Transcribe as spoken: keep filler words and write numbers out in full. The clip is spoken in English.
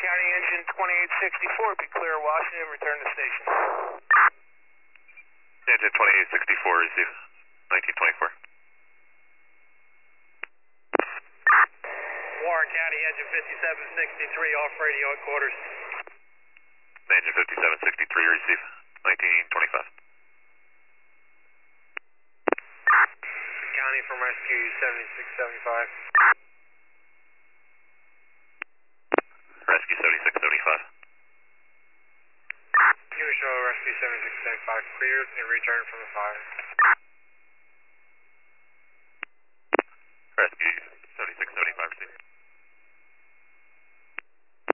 County engine twenty-eight sixty-four, be clear of Washington, return to station. Engine twenty-eight sixty-four, receive nineteen twenty-four. Warren County engine fifty-seven sixty-three, off radio at quarters. Engine fifty-seven sixty-three, receive nineteen twenty-five. County from rescue seventy-six seventy-five. Rescue seventy-six seventy-five. You show rescue seventy-six seventy-five cleared and return from the fire.